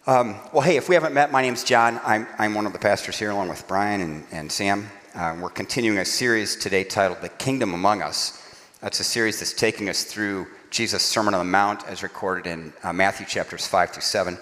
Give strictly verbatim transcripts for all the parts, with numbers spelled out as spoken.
Um, well, hey, if we haven't met, my name's John. I'm, I'm one of the pastors here along with Brian and, and Sam. Uh, we're continuing a series today titled The Kingdom Among Us. That's a series that's taking us through Jesus' Sermon on the Mount as recorded in uh, Matthew chapters five through seven.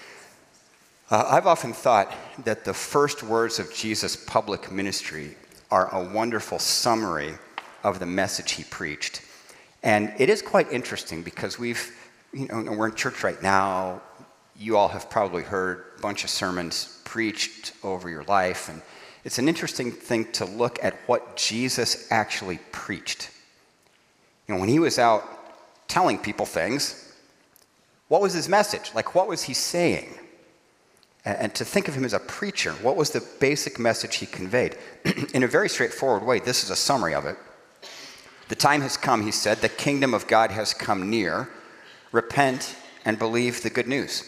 Uh, I've often thought that the first words of Jesus' public ministry are a wonderful summary of the message he preached. And it is quite interesting because we've, you know, we're in church right now. You all have probably heard a bunch of sermons preached over your life, and it's an interesting thing to look at what Jesus actually preached. You know, when he was out telling people things, what was his message? Like, what was he saying? And, and to think of him as a preacher, what was the basic message he conveyed? In a very straightforward way, this is a summary of it. The time has come, he said, the kingdom of God has come near. Repent and believe the good news.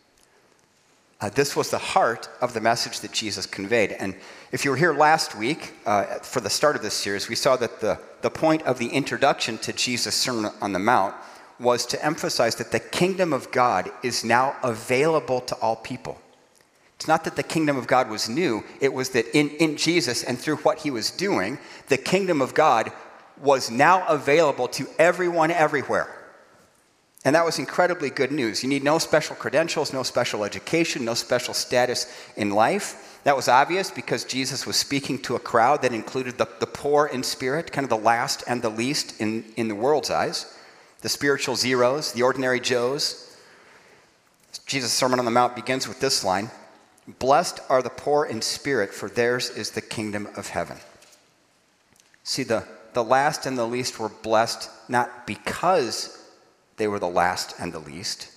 Uh, this was the heart of the message that Jesus conveyed. And if you were here last week, uh, for the start of this series, we saw that the, the point of the introduction to Jesus' Sermon on the Mount was to emphasize that the kingdom of God is now available to all people. It's not that the kingdom of God was new, it was that in, in Jesus and through what he was doing, the kingdom of God was now available to everyone everywhere. And that was incredibly good news. You need no special credentials, no special education, no special status in life. That was obvious because Jesus was speaking to a crowd that included the, the poor in spirit, kind of the last and the least in, in the world's eyes, the spiritual zeros, the ordinary Joes. Jesus' Sermon on the Mount begins with this line, "Blessed are the poor in spirit, for theirs is the kingdom of heaven." See, the, the last and the least were blessed not because they were the last and the least,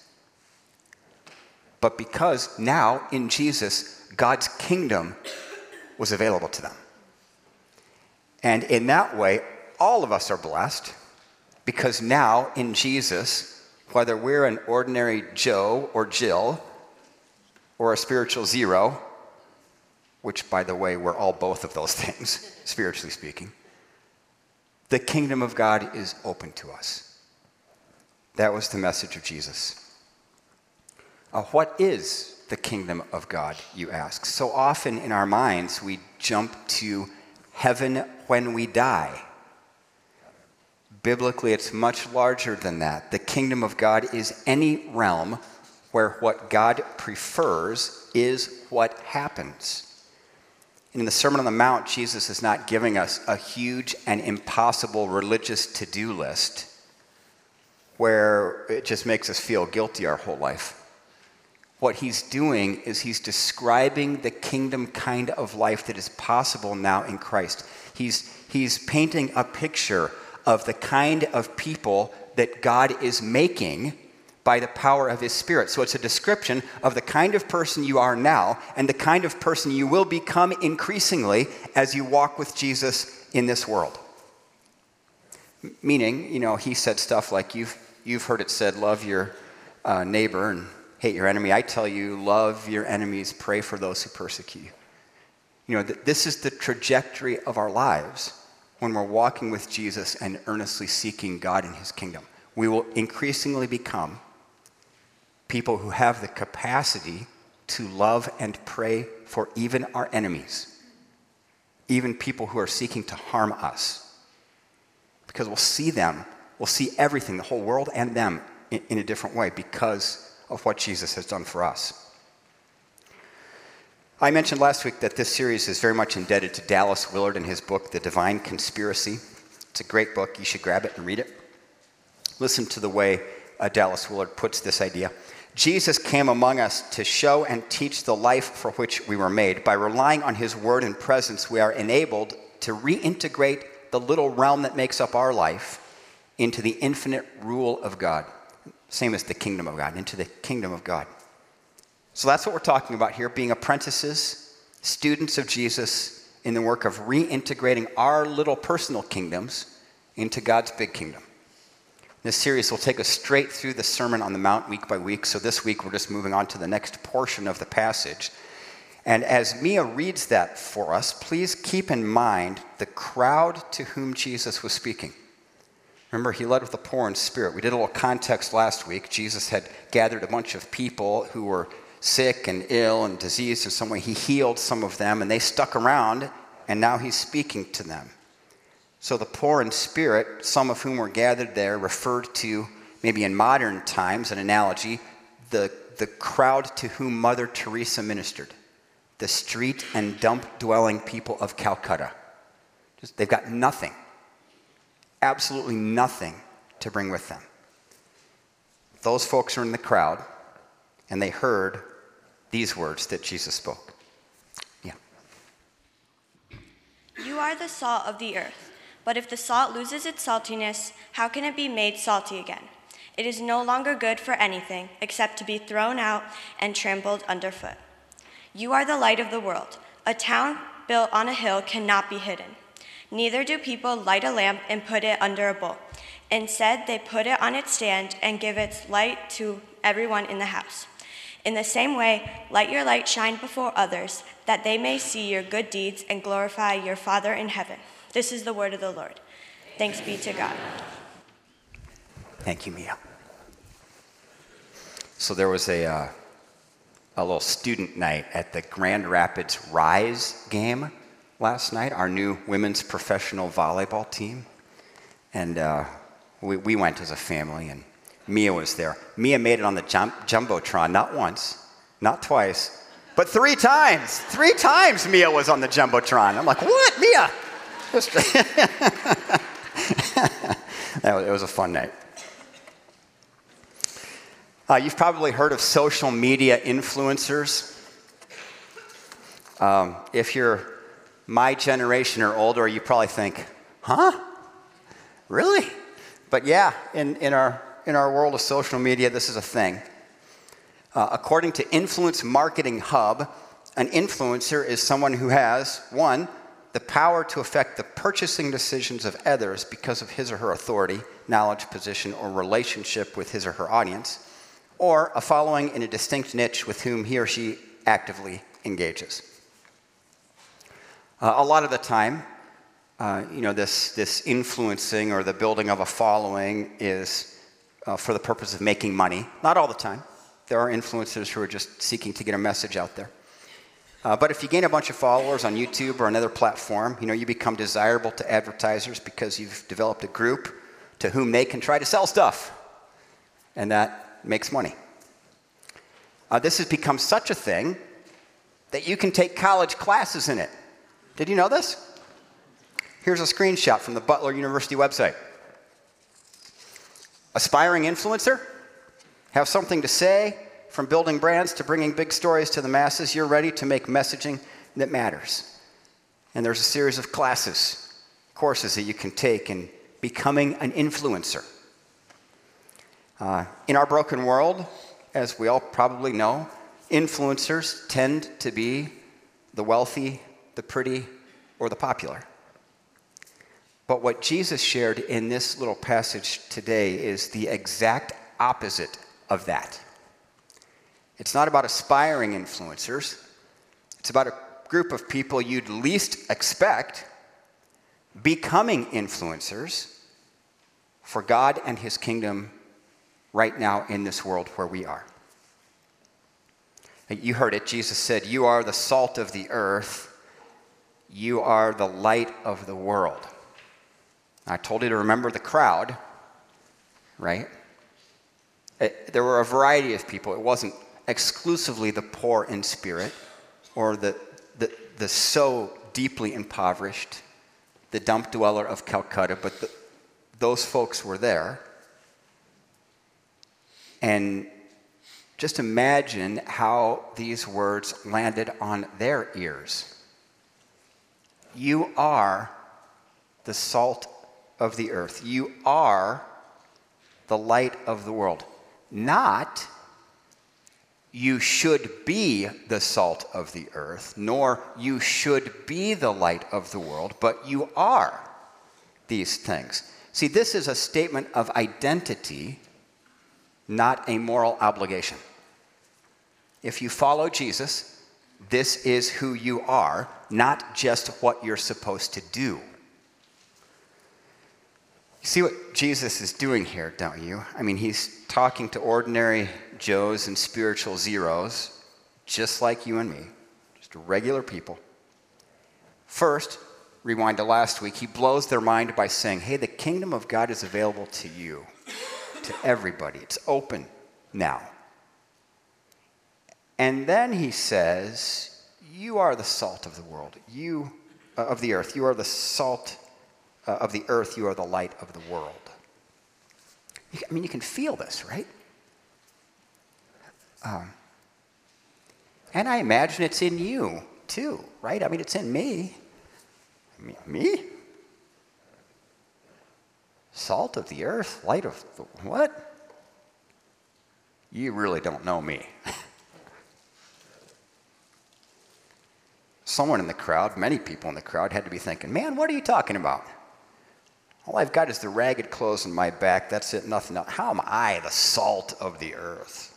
but because now in Jesus, God's kingdom was available to them. And in that way, all of us are blessed because now in Jesus, whether we're an ordinary Joe or Jill or a spiritual zero, which by the way, we're all both of those things, spiritually speaking, the kingdom of God is open to us. That was the message of Jesus. Uh, what is the kingdom of God, you ask? So often in our minds, we jump to heaven when we die. Biblically, it's much larger than that. The kingdom of God is any realm where what God prefers is what happens. In the Sermon on the Mount, Jesus is not giving us a huge and impossible religious to-do list where it just makes us feel guilty our whole life. What he's doing is he's describing the kingdom kind of life that is possible now in Christ. He's, he's painting a picture of the kind of people that God is making by the power of his Spirit. So it's a description of the kind of person you are now and the kind of person you will become increasingly as you walk with Jesus in this world. Meaning, you know, he said stuff like, you've You've heard it said, love your uh, neighbor and hate your enemy. I tell you, love your enemies, pray for those who persecute you. You know, th- this is the trajectory of our lives when we're walking with Jesus and earnestly seeking God and his kingdom. We will increasingly become people who have the capacity to love and pray for even our enemies, even people who are seeking to harm us, because we'll see them. We'll see everything, the whole world and them, in, in a different way because of what Jesus has done for us. I mentioned last week that this series is very much indebted to Dallas Willard and his book, The Divine Conspiracy. It's a great book. You should grab it and read it. Listen to the way uh, Dallas Willard puts this idea. Jesus came among us to show and teach the life for which we were made. By relying on his word and presence, we are enabled to reintegrate the little realm that makes up our life into the infinite rule of God, same as the kingdom of God, into the kingdom of God. So that's what we're talking about here, being apprentices, students of Jesus in the work of reintegrating our little personal kingdoms into God's big kingdom. This series will take us straight through the Sermon on the Mount week by week, so this week we're just moving on to the next portion of the passage. And as Mia reads that for us, please keep in mind the crowd to whom Jesus was speaking. Remember, he led with the poor in spirit. We did a little context last week. Jesus had gathered a bunch of people who were sick and ill and diseased in some way. He healed some of them, and they stuck around, and now he's speaking to them. So the poor in spirit, some of whom were gathered there, referred to, maybe in modern times, an analogy, the, the crowd to whom Mother Teresa ministered, the street and dump-dwelling people of Calcutta. Just, they've got nothing, absolutely nothing to bring with them. Those folks are in the crowd, and they heard these words that Jesus spoke. Yeah. You are the salt of the earth, but if the salt loses its saltiness, how can it be made salty again? It is no longer good for anything except to be thrown out and trampled underfoot. You are the light of the world. A town built on a hill cannot be hidden. Neither do people light a lamp and put it under a bowl. Instead, they put it on its stand and give its light to everyone in the house. In the same way, let your light shine before others, that they may see your good deeds and glorify your Father in heaven. This is the word of the Lord. Thanks be to God. Thank you, Mia. So there was a, uh, a little student night at the Grand Rapids Rise game last night, our new women's professional volleyball team. And uh, we, we went as a family, and Mia was there. Mia made it on the jum- Jumbotron, not once, not twice, but three times. Three times Mia was on the Jumbotron. I'm like, what, Mia? That was, it was a fun night. Uh, you've probably heard of social media influencers. Um, if you're my generation or older, you probably think, huh? Really? But yeah, in, in, our, in our world of social media, this is a thing. Uh, according to Influence Marketing Hub, an influencer is someone who has, one, the power to affect the purchasing decisions of others because of his or her authority, knowledge, position, or relationship with his or her audience, or a following in a distinct niche with whom he or she actively engages. Uh, a lot of the time, uh, you know, this, this influencing or the building of a following is uh, for the purpose of making money. Not all the time. There are influencers who are just seeking to get a message out there. Uh, but if you gain a bunch of followers on YouTube or another platform, you know, you become desirable to advertisers because you've developed a group to whom they can try to sell stuff. And that makes money. Uh, this has become such a thing that you can take college classes in it. Did you know this? Here's a screenshot from the Butler University website. Aspiring influencer? Have something to say? From building brands to bringing big stories to the masses, you're ready to make messaging that matters. And there's a series of classes, courses that you can take in becoming an influencer. Uh, in our broken world, as we all probably know, influencers tend to be the wealthy, the pretty, or the popular. But what Jesus shared in this little passage today is the exact opposite of that. It's not about aspiring influencers. It's about a group of people you'd least expect becoming influencers for God and his kingdom right now in this world where we are. You heard it. Jesus said, you are the salt of the earth. You are the light of the world. I told you to remember the crowd, right? It, there were a variety of people. It wasn't exclusively the poor in spirit or the, the, the so deeply impoverished, the dump dweller of Calcutta, but the, those folks were there. And just imagine how these words landed on their ears. You are the salt of the earth. You are the light of the world. Not you should be the salt of the earth, nor you should be the light of the world, but you are these things. See, this is a statement of identity, not a moral obligation. If you follow Jesus, this is who you are, not just what you're supposed to do. You see what Jesus is doing here, don't you? I mean, he's talking to ordinary Joes and spiritual zeros, just like you and me, just regular people. First, rewind to last week, he blows their mind by saying, hey, the kingdom of God is available to you, to everybody. It's open now. And then he says, you are the salt of the world, you uh, of the earth. You are the salt uh, of the earth. You are the light of the world. You, I mean, you can feel this, right? Um, and I imagine it's in you, too, right? I mean, it's in me. I mean, me? Salt of the earth, light of the what? You really don't know me. Someone in the crowd, many people in the crowd, had to be thinking, man, what are you talking about? All I've got is the ragged clothes on my back. That's it, nothing else. How am I the salt of the earth?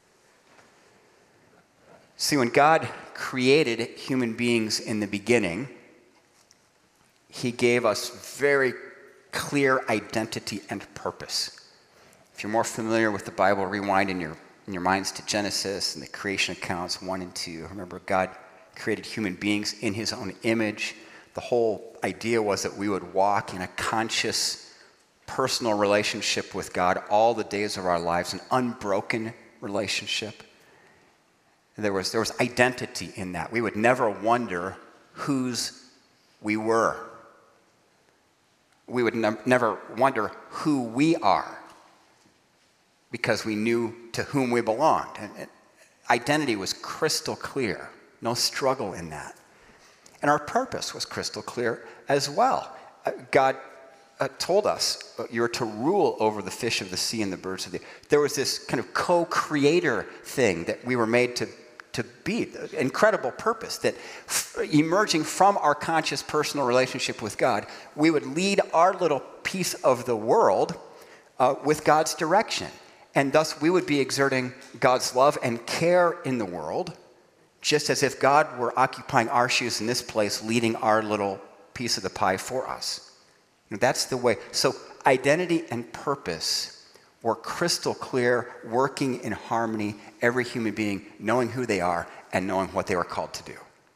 See, when God created human beings in the beginning, he gave us very clear identity and purpose. If you're more familiar with the Bible, rewind in your, in your minds to Genesis and the creation accounts one and two. Remember, God created human beings in his own image. The whole idea was that we would walk in a conscious, personal relationship with God all the days of our lives, an unbroken relationship. There was, there was identity in that. We would never wonder whose we were. We would ne- never wonder who we are because we knew to whom we belonged. And, and identity was crystal clear. No struggle in that. And our purpose was crystal clear as well. Uh, God uh, told us uh, you're to rule over the fish of the sea and the birds of the air. There was this kind of co-creator thing that we were made to, to be, incredible purpose, that f- emerging from our conscious personal relationship with God, we would lead our little piece of the world uh, with God's direction. And thus we would be exerting God's love and care in the world, just as if God were occupying our shoes in this place, leading our little piece of the pie for us. You know, that's the way. So identity and purpose were crystal clear, working in harmony, every human being knowing who they are and knowing what they were called to do.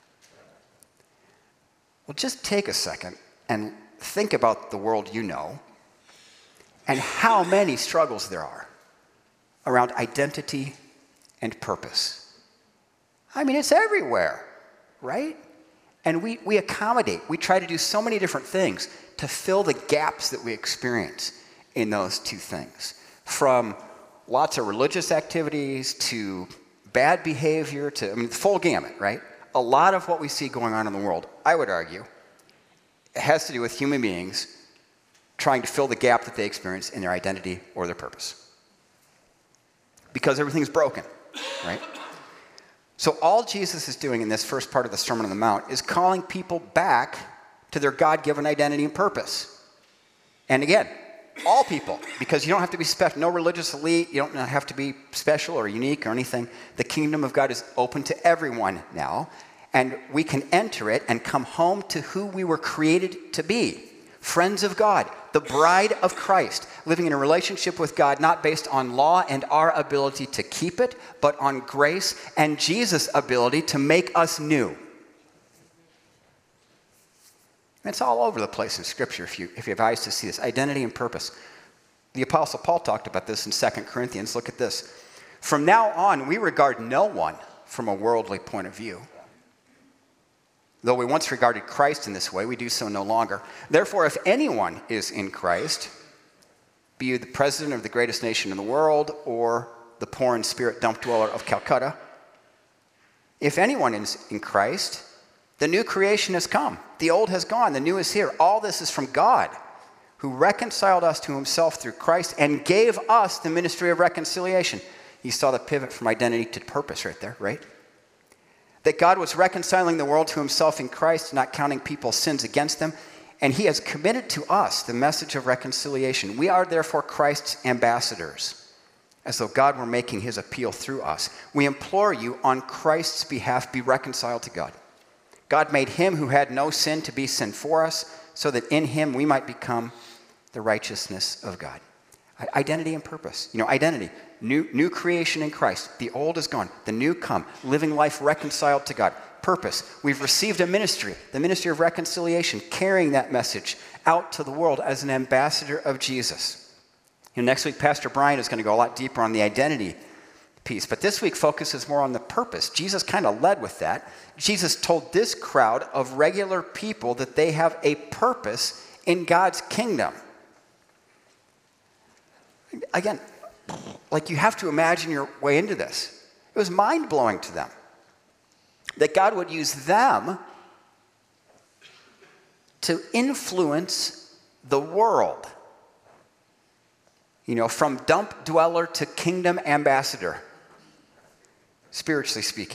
Well, just take a second and think about the world you know and how many struggles there are around identity and purpose. I mean, it's everywhere, right? And we, we accommodate. We try to do so many different things to fill the gaps that we experience in those two things. From lots of religious activities to bad behavior to, I mean, the full gamut, right? A lot of what we see going on in the world, I would argue, has to do with human beings trying to fill the gap that they experience in their identity or their purpose. Because everything's broken, right? So all Jesus is doing in this first part of the Sermon on the Mount is calling people back to their God-given identity and purpose. And again, all people, because you don't have to be special, no religious elite, you don't have to be special or unique or anything. The kingdom of God is open to everyone now, and we can enter it and come home to who we were created to be. Friends of God, the bride of Christ, living in a relationship with God not based on law and our ability to keep it, but on grace and Jesus' ability to make us new. It's all over the place in Scripture if you, if you have eyes to see this. Identity and purpose. The Apostle Paul talked about this in Second Corinthians. Look at this. From now on, we regard no one from a worldly point of view. Though we once regarded Christ in this way, we do so no longer. Therefore, if anyone is in Christ, be you the president of the greatest nation in the world or the poor in spirit dump dweller of Calcutta, if anyone is in Christ, the new creation has come. The old has gone. The new is here. All this is from God, who reconciled us to himself through Christ and gave us the ministry of reconciliation. You saw the pivot from identity to purpose right there, right? That God was reconciling the world to himself in Christ, not counting people's sins against them. And he has committed to us the message of reconciliation. We are therefore Christ's ambassadors, as though God were making his appeal through us. We implore you on Christ's behalf, be reconciled to God. God made him who had no sin to be sin for us, so that in him we might become the righteousness of God. Identity and purpose. You know, identity. New, new creation in Christ. The old is gone. The new come. Living life reconciled to God. Purpose. We've received a ministry, the ministry of reconciliation, carrying that message out to the world as an ambassador of Jesus. You know, next week, Pastor Brian is going to go a lot deeper on the identity piece, but this week focuses more on the purpose. Jesus kind of led with that. Jesus told this crowd of regular people that they have a purpose in God's kingdom. Again, like you have to imagine your way into this. It was mind-blowing to them that God would use them to influence the world. You know, from dump dweller to kingdom ambassador, spiritually speaking.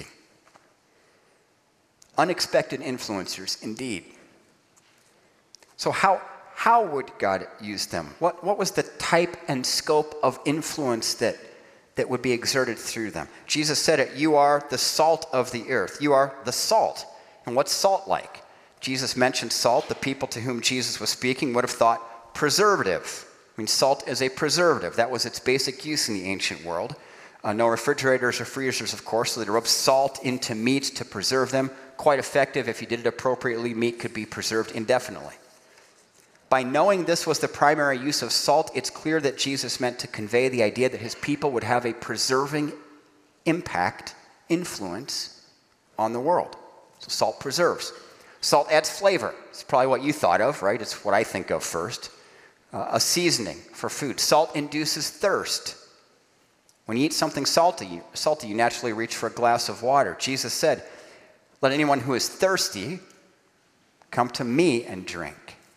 Unexpected influencers, indeed. So how, how would God use them? What, what was the type and scope of influence that, that would be exerted through them? Jesus said it, you are the salt of the earth. You are the salt. And what's salt like? Jesus mentioned salt. The people to whom Jesus was speaking would have thought preservative. I mean, salt is a preservative. That was its basic use in the ancient world. Uh, no refrigerators or freezers, of course, so they rubbed salt into meat to preserve them. Quite effective. If you did it appropriately, meat could be preserved indefinitely. By knowing this was the primary use of salt, it's clear that Jesus meant to convey the idea that his people would have a preserving impact, influence on the world. So salt preserves. Salt adds flavor. It's probably what you thought of, right? It's what I think of first. Uh, a seasoning for food. Salt induces thirst. When you eat something salty, you, salty, you naturally reach for a glass of water. Jesus said, let anyone who is thirsty come to me and drink.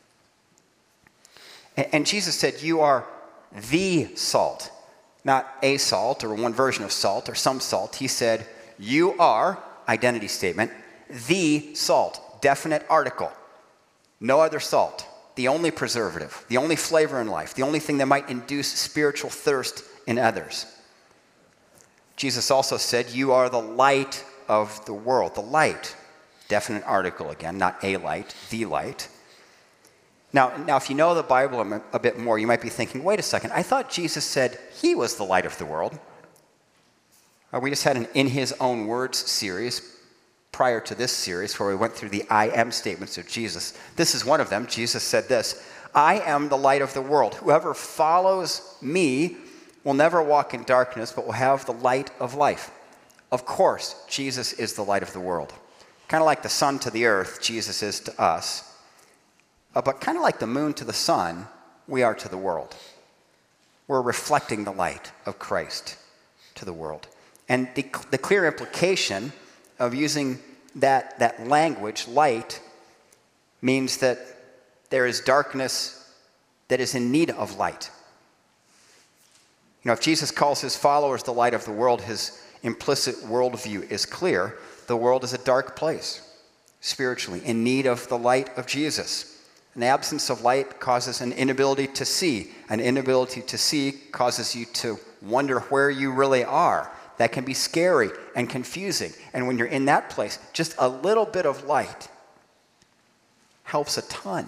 And, and Jesus said, you are the salt, not a salt or one version of salt or some salt. He said, you are, identity statement, the salt, definite article, no other salt. The only preservative, the only flavor in life, the only thing that might induce spiritual thirst in others. Jesus also said, you are the light of the world. The light, definite article again, not a light, the light. Now, now if you know the Bible a, a bit more, you might be thinking, wait a second, I thought Jesus said he was the light of the world. Uh, we just had an In His Own Words series prior to this series where we went through the I am statements of Jesus. This is one of them. Jesus said this, I am the light of the world. Whoever follows me will never walk in darkness, but will have the light of life. Of course, Jesus is the light of the world. Kind of like the sun to the earth, Jesus is to us. Uh, but kind of like the moon to the sun, we are to the world. We're reflecting the light of Christ to the world. And the, the clear implication of using that, that language, light, means that there is darkness that is in need of light. You know, if Jesus calls his followers the light of the world, his implicit worldview is clear. The world is a dark place, spiritually, in need of the light of Jesus. An absence of light causes an inability to see. An inability to see causes you to wonder where you really are. That can be scary and confusing. And when you're in that place, just a little bit of light helps a ton.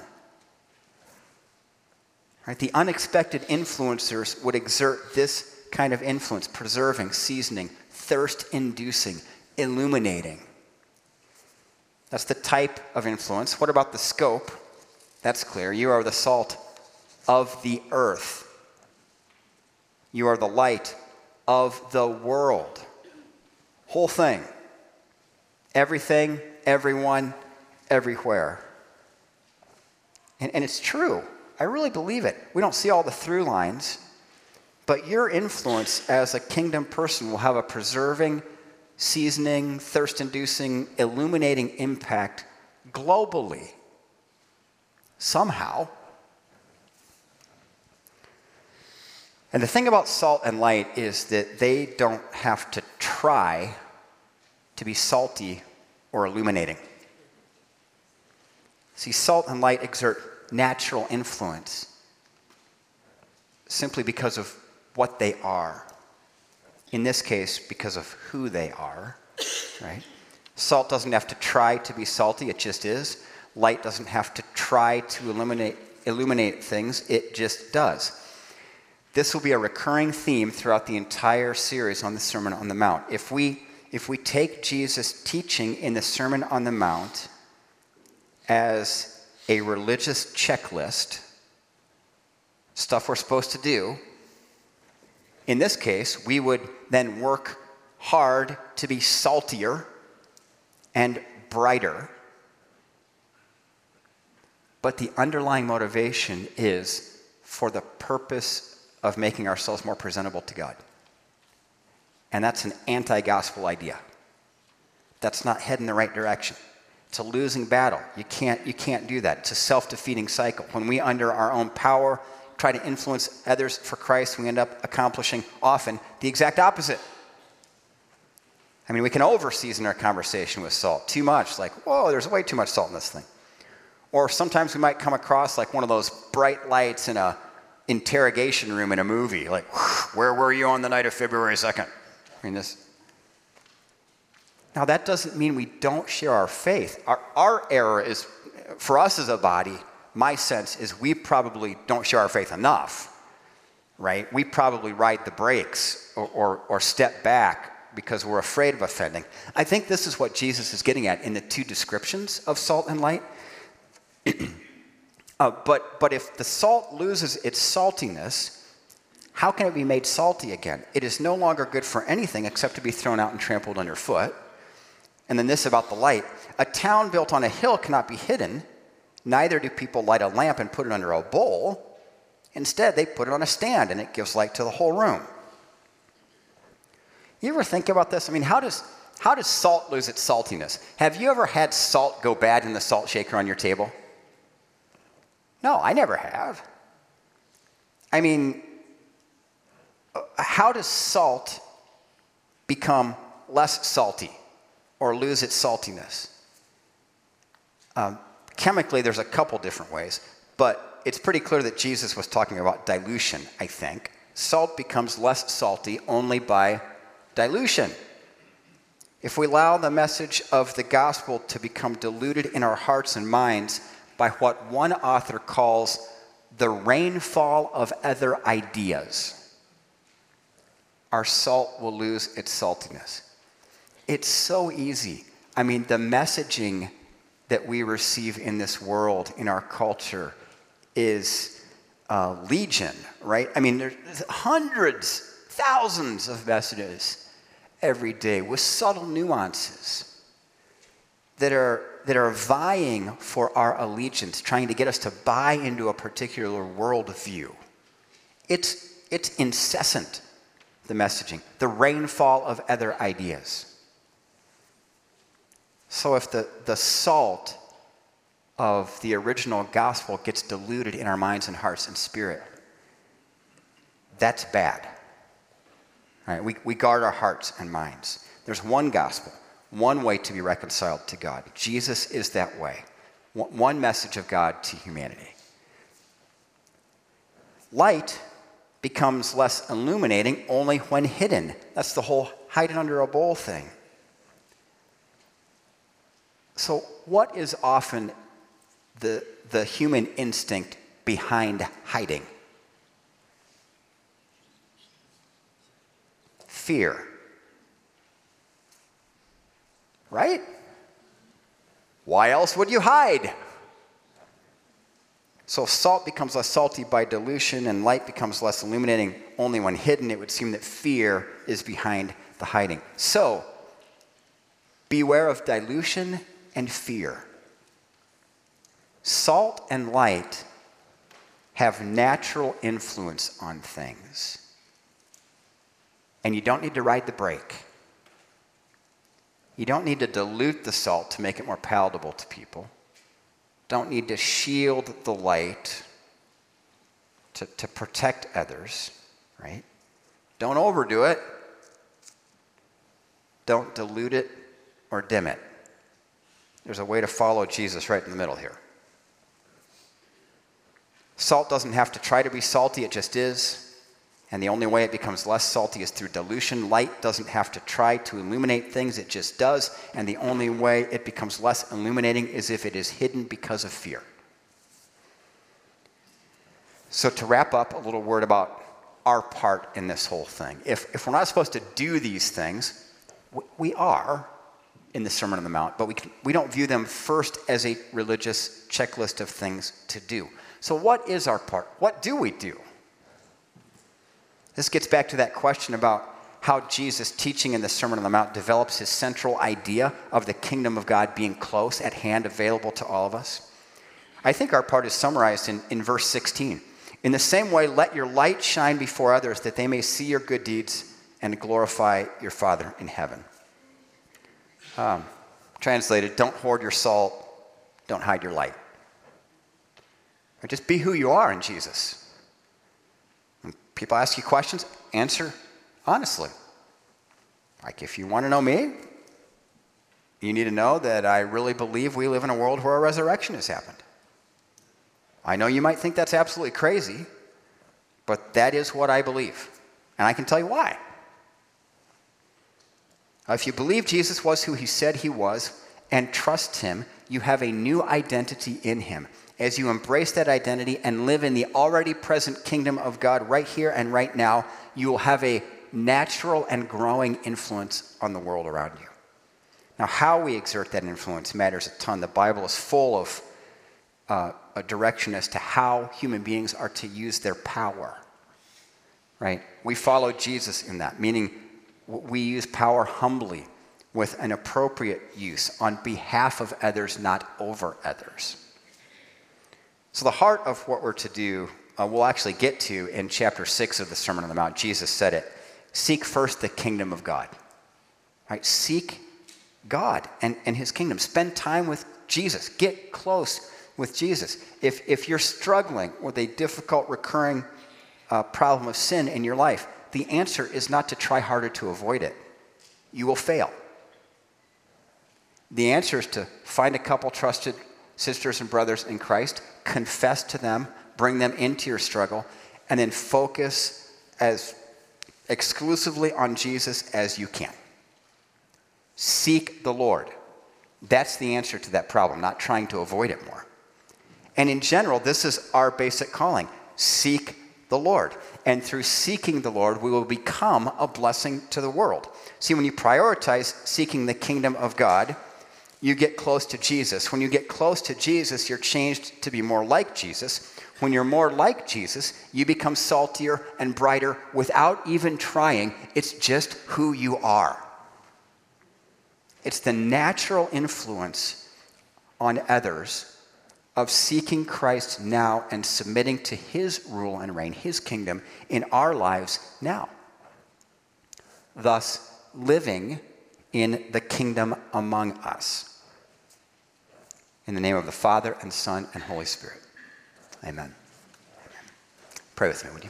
Right? The unexpected influencers would exert this kind of influence, preserving, seasoning, thirst-inducing, illuminating. That's the type of influence. What about the scope? That's clear. You are the salt of the earth. You are the light of the world. Whole thing. Everything, everyone, everywhere. And, and it's true. I really believe it. We don't see all the through lines, but your influence as a kingdom person will have a preserving, seasoning, thirst-inducing, illuminating impact globally. Somehow. And the thing about salt and light is that they don't have to try to be salty or illuminating. See, salt and light exert natural influence simply because of what they are. In this case, because of who they are, right? Salt doesn't have to try to be salty, it just is. Light doesn't have to try to illuminate, illuminate things, it just does. This will be a recurring theme throughout the entire series on the Sermon on the Mount. If we, if we take Jesus' teaching in the Sermon on the Mount as a religious checklist, stuff we're supposed to do, in this case, we would then work hard to be saltier and brighter. But the underlying motivation is for the purpose of making ourselves more presentable to God. And that's an anti-gospel idea. That's not heading the right direction. It's a losing battle. You can't, you can't do that. It's a self-defeating cycle. When we, under our own power, try to influence others for Christ, we end up accomplishing often the exact opposite. I mean, we can over-season our conversation with salt. Too much, like, whoa, there's way too much salt in this thing. Or sometimes we might come across like one of those bright lights in a interrogation room in a movie, like, where were you on the night of February second? I mean, this. Now, that doesn't mean we don't share our faith. Our, our error is, for us as a body, my sense is we probably don't share our faith enough, right? We probably ride the brakes or, or, or step back because we're afraid of offending. I think this is what Jesus is getting at in the two descriptions of salt and light. Uh, but, but if the salt loses its saltiness, how can it be made salty again? It is no longer good for anything except to be thrown out and trampled underfoot. And then this about the light. A town built on a hill cannot be hidden. Neither do people light a lamp and put it under a bowl. Instead, they put it on a stand, and it gives light to the whole room. You ever think about this? I mean, how does, how does salt lose its saltiness? Have you ever had salt go bad in the salt shaker on your table? No, I never have. I mean, how does salt become less salty or lose its saltiness? Um, chemically, there's a couple different ways, but it's pretty clear that Jesus was talking about dilution, I think. Salt becomes less salty only by dilution. If we allow the message of the gospel to become diluted in our hearts and minds by what one author calls the rainfall of other ideas, our salt will lose its saltiness. It's so easy. I mean, the messaging that we receive in this world, in our culture, is uh, legion, right? I mean, there's hundreds, thousands of messages every day with subtle nuances that are that are vying for our allegiance, trying to get us to buy into a particular worldview. It's, it's incessant, the messaging, the rainfall of other ideas. So if the, the salt of the original gospel gets diluted in our minds and hearts and spirit, that's bad. All right, we, we guard our hearts and minds. There's one gospel, one way to be reconciled to God. Jesus is that way. One message of God to humanity. Light becomes less illuminating only when hidden. That's the whole hide it under a bowl thing. So what is often the, the human instinct behind hiding? Fear. Right? Why else would you hide? So if salt becomes less salty by dilution and light becomes less illuminating only when hidden, it would seem that fear is behind the hiding. So beware of dilution and fear. Salt and light have natural influence on things. And you don't need to ride the brake. You don't need to dilute the salt to make it more palatable to people. Don't need to shield the light to, to protect others, right? Don't overdo it. Don't dilute it or dim it. There's a way to follow Jesus right in the middle here. Salt doesn't have to try to be salty, it just is. And the only way it becomes less salty is through dilution. Light doesn't have to try to illuminate things, it just does. And the only way it becomes less illuminating is if it is hidden because of fear. So to wrap up, a little word about our part in this whole thing. If, if we're not supposed to do these things, we are in the Sermon on the Mount, but we, can, we don't view them first as a religious checklist of things to do. So what is our part? What do we do? This gets back to that question about how Jesus, teaching in the Sermon on the Mount, develops his central idea of the kingdom of God being close, at hand, available to all of us. I think our part is summarized in, in verse sixteen. In the same way, let your light shine before others, that they may see your good deeds and glorify your Father in heaven. Um, translated, don't hoard your salt, don't hide your light. Or just be who you are in Jesus. When people ask you questions, answer honestly. Like, if you want to know me, you need to know that I really believe we live in a world where a resurrection has happened. I know you might think that's absolutely crazy, but that is what I believe. And I can tell you why. If you believe Jesus was who he said he was and trust him, you have a new identity in him. As you embrace that identity and live in the already present kingdom of God right here and right now, you will have a natural and growing influence on the world around you. Now, how we exert that influence matters a ton. The Bible is full of uh, a direction as to how human beings are to use their power, right? We follow Jesus in that, meaning we use power humbly with an appropriate use on behalf of others, not over others. So the heart of what we're to do, uh, we'll actually get to in chapter six of the Sermon on the Mount. Jesus said it, seek first the kingdom of God, right? Seek God and, and his kingdom. Spend time with Jesus. Get close with Jesus. If, if you're struggling with a difficult recurring uh, problem of sin in your life, the answer is not to try harder to avoid it. You will fail. The answer is to find a couple trusted sisters and brothers in Christ, confess to them, bring them into your struggle, and then focus as exclusively on Jesus as you can. Seek the Lord. That's the answer to that problem, not trying to avoid it more. And in general, this is our basic calling. Seek the Lord. And through seeking the Lord, we will become a blessing to the world. See, when you prioritize seeking the kingdom of God, you get close to Jesus. When you get close to Jesus, you're changed to be more like Jesus. When you're more like Jesus, you become saltier and brighter without even trying. It's just who you are. It's the natural influence on others of seeking Christ now and submitting to his rule and reign, his kingdom in our lives now. Thus, living in the kingdom among us. In the name of the Father and Son and Holy Spirit. Amen. Amen. Pray with me, would you?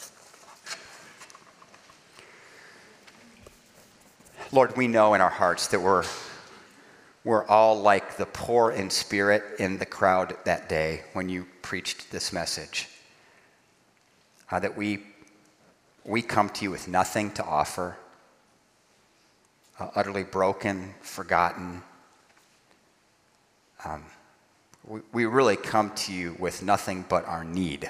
Lord, we know in our hearts that we're We're all like the poor in spirit in the crowd that day when you preached this message. Uh, that we, we come to you with nothing to offer, uh, utterly broken, forgotten. Um, we, we really come to you with nothing but our need.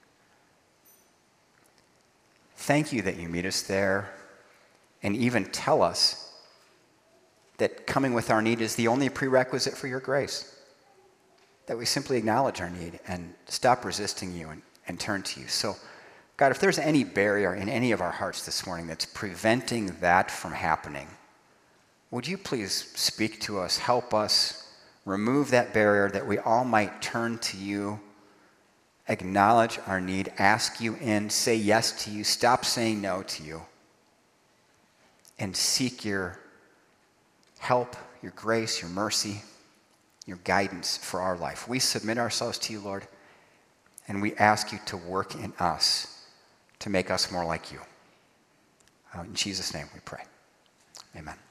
Thank you that you meet us there and even tell us that coming with our need is the only prerequisite for your grace. That we simply acknowledge our need and stop resisting you and, and turn to you. So, God, if there's any barrier in any of our hearts this morning that's preventing that from happening, would you please speak to us, help us, remove that barrier that we all might turn to you, acknowledge our need, ask you in, say yes to you, stop saying no to you, and seek your help, your grace, your mercy, your guidance for our life. We submit ourselves to you, Lord, and we ask you to work in us to make us more like you. Uh, in Jesus' name we pray. Amen.